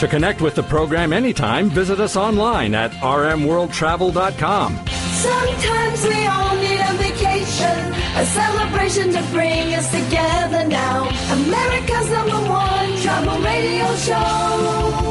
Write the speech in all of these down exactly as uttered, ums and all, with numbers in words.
To connect with the program anytime, visit us online at r m world travel dot com. Sometimes we all need a vacation, a celebration to bring us together now. America's number one travel radio show.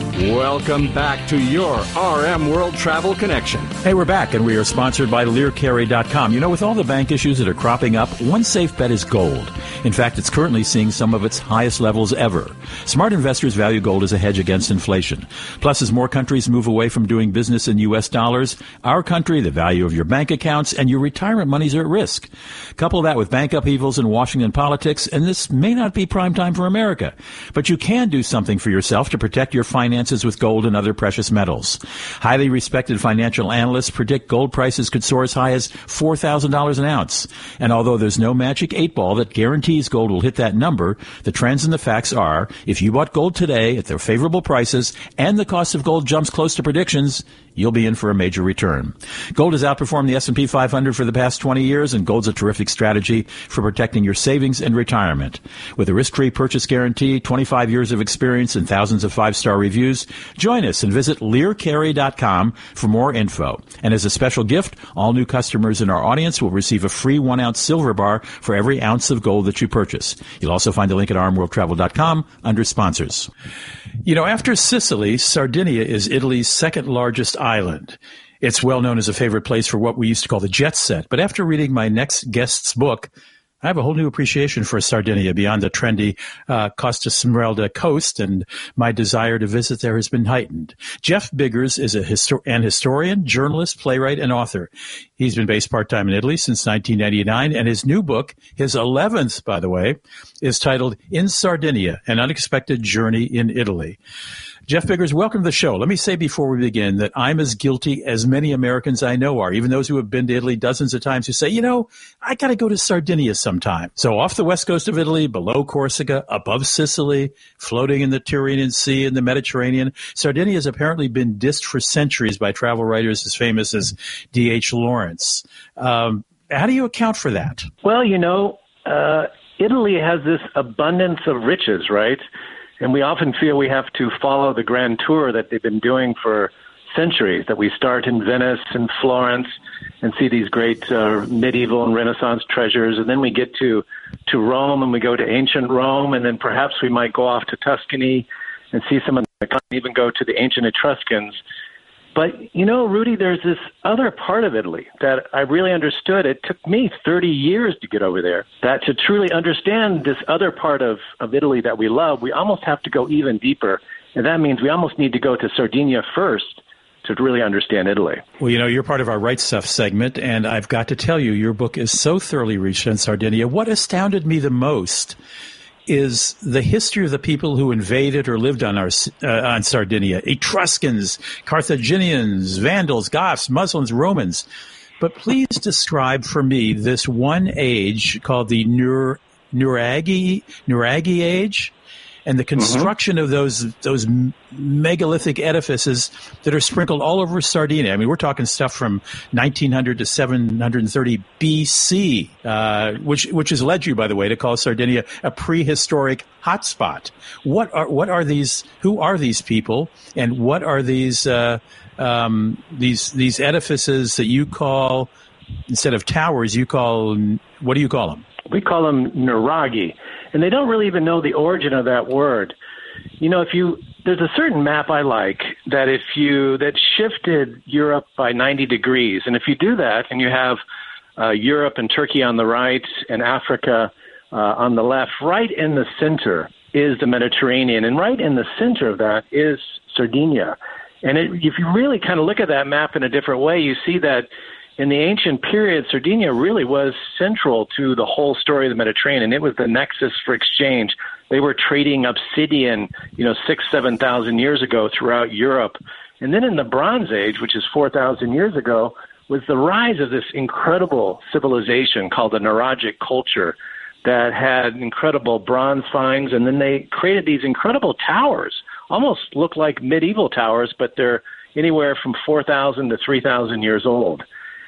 Welcome back to your R M World Travel Connection. Hey, we're back, and we are sponsored by Lear Carey dot com. You know, with all the bank issues that are cropping up, one safe bet is gold. In fact, it's currently seeing some of its highest levels ever. Smart investors value gold as a hedge against inflation. Plus, as more countries move away from doing business in U S dollars, our country, the value of your bank accounts, and your retirement monies are at risk. Couple that with bank upheavals in Washington politics, and this may not be prime time for America. But you can do something for yourself to protect your finances with gold and other precious metals. Highly respected financial analysts predict gold prices could soar as high as four thousand dollars an ounce. And although there's no magic eight ball that guarantees gold will hit that number, the trends and the facts are, if you bought gold today at their favorable prices and the cost of gold jumps close to predictions, you'll be in for a major return. Gold has outperformed the S and P five hundred for the past twenty years, and gold's a terrific strategy for protecting your savings and retirement. With a risk-free purchase guarantee, twenty-five years of experience, and thousands of five-star reviews, join us and visit Lear Carey dot com for more info. And as a special gift, all new customers in our audience will receive a free one-ounce silver bar for every ounce of gold that you purchase. You'll also find a link at r m world travel dot com under sponsors. You know, after Sicily, Sardinia is Italy's second largest island. It's well known as a favorite place for what we used to call the jet set. But after reading my next guest's book, I have a whole new appreciation for Sardinia beyond the trendy uh, Costa Smeralda coast, and my desire to visit there has been heightened. Jeff Biggers is a histor- an historian, journalist, playwright, and author. He's been based part-time in Italy since nineteen ninety-nine, and his new book, his eleventh, by the way, is titled In Sardinia, An Unexpected Journey in Italy. Jeff Biggers, welcome to the show. Let me say before we begin that I'm as guilty as many Americans I know are, even those who have been to Italy dozens of times, who say, you know, I got to go to Sardinia sometime. So off the west coast of Italy, below Corsica, above Sicily, floating in the Tyrrhenian Sea and the Mediterranean, Sardinia has apparently been dissed for centuries by travel writers as famous as D H Lawrence. Um, how do you account for that? Well, you know, uh, Italy has this abundance of riches, right? And we often feel we have to follow the grand tour that they've been doing for centuries, that we start in Venice and Florence and see these great uh, medieval and Renaissance treasures, and then we get to, to Rome and we go to ancient Rome, and then perhaps we might go off to Tuscany and see some of the, even go to the ancient Etruscans. But, you know, Rudy, there's this other part of Italy that I really understood. It took me thirty years to get over there. That to truly understand this other part of, of Italy that we love, we almost have to go even deeper. And that means we almost need to go to Sardinia first to really understand Italy. Well, you know, you're part of our Right Stuff segment, and I've got to tell you, your book is so thoroughly researched on Sardinia. What astounded me the most is the history of the people who invaded or lived on our uh, on Sardinia: Etruscans, Carthaginians, Vandals, Goths, Muslims, Romans. But please describe for me this one age called the Nur Nuraghi Nuraghi age, and the construction mm-hmm. of those those megalithic edifices that are sprinkled all over Sardinia. I mean, we're talking stuff from nineteen hundred to seven hundred thirty B C, uh, which which has led you, by the way, to call Sardinia a prehistoric hotspot. What are what are these? Who are these people, and what are these uh, um, these these edifices that you call, instead of towers, you call, what do you call them? We call them nuraghi, and they don't really even know the origin of that word. You know, if you there's a certain map I like that if you that shifted Europe by ninety degrees, and if you do that and you have uh, Europe and Turkey on the right and Africa uh, on the left, right in the center is the Mediterranean, and right in the center of that is Sardinia. And it, if you really kind of look at that map in a different way, you see that in the ancient period, Sardinia really was central to the whole story of the Mediterranean. It was the nexus for exchange. They were trading obsidian, you know, six, seven thousand years ago throughout Europe. And then in the Bronze Age, which is four thousand years ago, was the rise of this incredible civilization called the Nuragic culture that had incredible bronze finds. And then they created these incredible towers, almost look like medieval towers, but they're anywhere from four thousand to three thousand years old.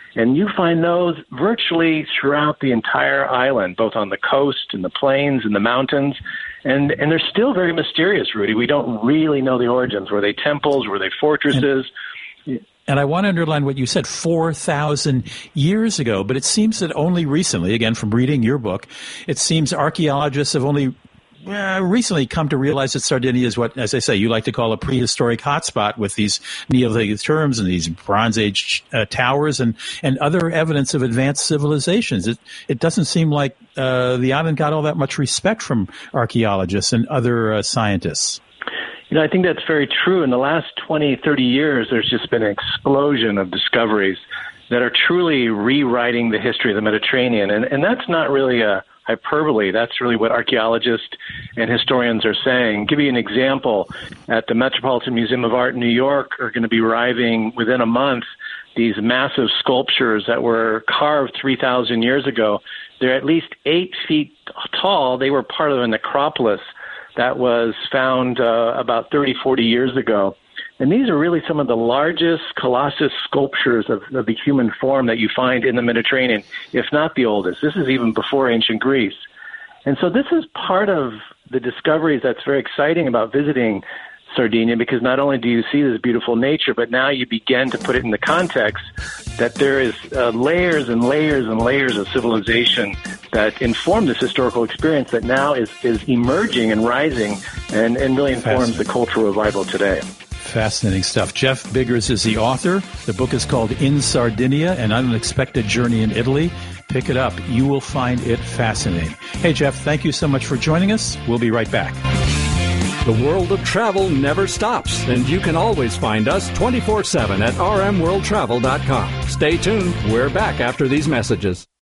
And you find those virtually throughout the entire island, both on the coast and the plains and the mountains. And and they're still very mysterious, Rudy. We don't really know the origins. Were they temples? Were they fortresses? And, and I want to underline what you said, four thousand years ago. But it seems that only recently, again, from reading your book, it seems archaeologists have only Uh, recently come to realize that Sardinia is what, as I say, you like to call a prehistoric hotspot with these Neolithic terms and these Bronze Age uh, towers and, and other evidence of advanced civilizations. It, it doesn't seem like uh, the island got all that much respect from archaeologists and other uh, scientists. You know, I think that's very true. In the last twenty, thirty years, there's just been an explosion of discoveries that are truly rewriting the history of the Mediterranean. And, and that's not really a hyperbole. That's really what archaeologists and historians are saying. I'll give you an example. At the Metropolitan Museum of Art in New York are going to be arriving within a month these massive sculptures that were carved three thousand years ago. They're at least eight feet tall. They were part of a necropolis that was found uh, about thirty, forty years ago. And these are really some of the largest colossus sculptures of, of the human form that you find in the Mediterranean, if not the oldest. This is even before ancient Greece. And so this is part of the discoveries that's very exciting about visiting Sardinia, because not only do you see this beautiful nature, but now you begin to put it in the context that there is uh, layers and layers and layers of civilization that inform this historical experience that now is, is emerging and rising and, and really informs the cultural revival today. Fascinating stuff. Jeff Biggers is the author. The book is called In Sardinia, An Unexpected Journey in Italy. Pick it up. You will find it fascinating. Hey, Jeff, thank you so much for joining us. We'll be right back. The world of travel never stops, and you can always find us twenty-four seven at r m world travel dot com. Stay tuned. We're back after these messages.